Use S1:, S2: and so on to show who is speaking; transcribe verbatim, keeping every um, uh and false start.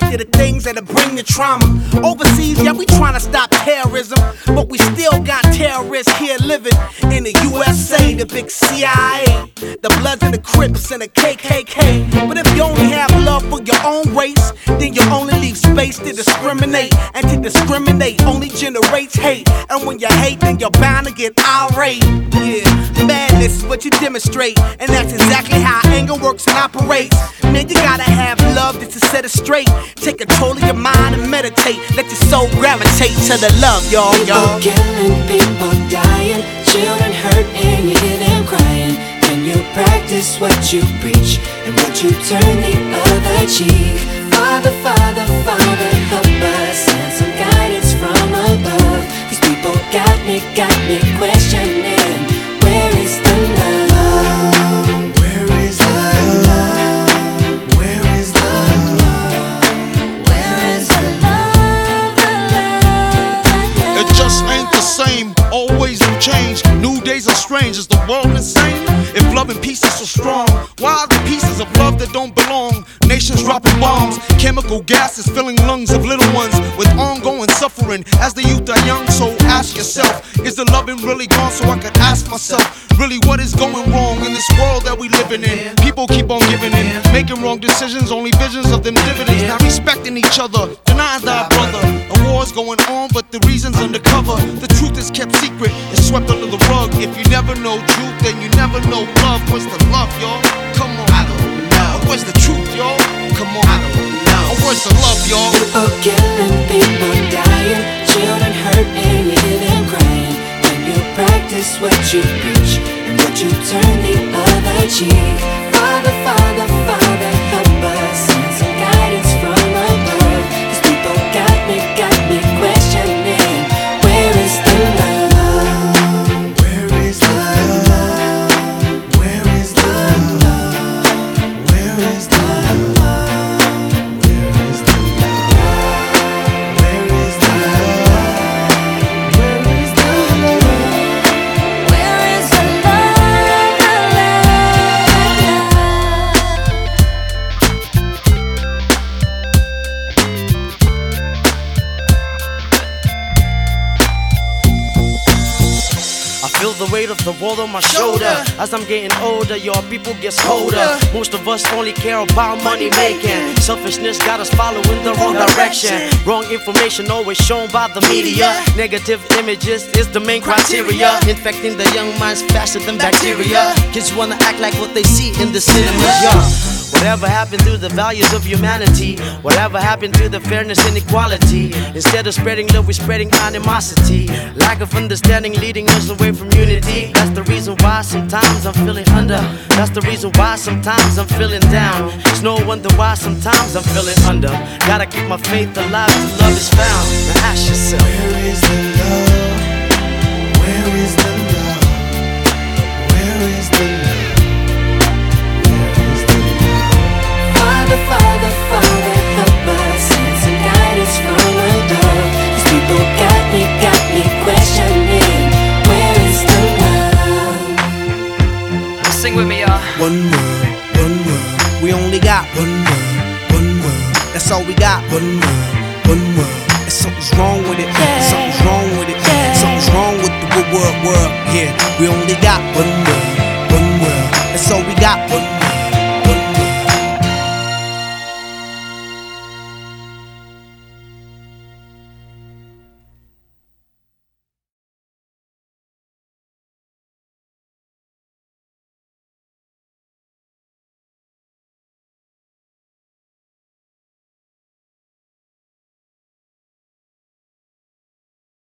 S1: to the things that'll bring the trauma. Overseas, yeah, we tryna stop terrorism, but we still got terrorists here living in the U S A, the big C I A, the Bloods and the Crips and the K K K. But if you only have love for your own race, then you only leave space to discriminate, and to discriminate only generates hate. And when you hate, then you're bound to get irate. Yeah, madness is what you demonstrate, and that's exactly how anger works and operates. Man, you gotta have love just to set it straight. Take control of your mind and meditate. Let your soul gravitate to the love, y'all, y'all.
S2: People killing, people dying, children hurt and you hear them crying. Can you practice what you preach, and would you turn the other cheek? Father, Father, Father, help us, send some guidance from above. These people got me, got me questioning, where is the love? Where is the love? Where is the love? Where is the love? The love, the love?
S3: It just ain't the same, always new change. New days are strange, is the world insane? If love and peace is so strong, why are the pieces of love that don't belong? Nations dropping bombs, chemical gases filling lungs of little ones with ongoing suffering as the youth are young. So ask yourself, is the loving really gone? So I could ask myself, really what is going wrong in this world that we living in? People keep on giving in, making wrong decisions, only visions of them dividends. Not respecting each other, denying thy brother. A war's going on, but the reason's undercover. The truth is kept secret, it's swept under the rug. If you never know truth, then you never know love. Where's the love, y'all? Come on. I don't know. Where's the truth, y'all? Come on. I don't know. Where's the love, y'all?
S2: People killing, people dying, children hurt and you hear them crying. When you practice what you preach, and would you turn the other cheek? Father, Father, Father, help us, send some guidance from above. These people got me, got me questioning, where is the love? Where is the love? Where is the love? Where is the love? Where is the love? Where is the love? Where is the love? Where is the love?
S4: I feel the weight of the world on my shoulder. As I'm getting older, your people gets colder. Most of us only care about money making. Selfishness got us following the wrong direction. Wrong information always shown by the media. Negative images is the main criteria, infecting the young minds faster than bacteria. Kids wanna act like what they see in the cinemas, yeah. Whatever happened to the values of humanity? Whatever happened to the fairness and equality? Instead of spreading love, we're spreading animosity. Lack of understanding leading us away from unity. That's the reason why sometimes I'm feeling under. That's the reason why sometimes I'm feeling down. It's no wonder why sometimes I'm feeling under. Gotta keep my faith alive till love is found. Now ask yourself,
S2: Where is the love? Where is the love? Where is the love? Father, Father, Father, help us, send some guidance from above. These people got me, got me questioning, where is the love?
S4: sing with me, y'all.
S1: One world, one world. We only got one world, one world. That's all we got. One world, one world. And something's wrong with it. Something's wrong with it. Something's wrong with the world, world. Yeah, we only got one world, one world. That's all we got. One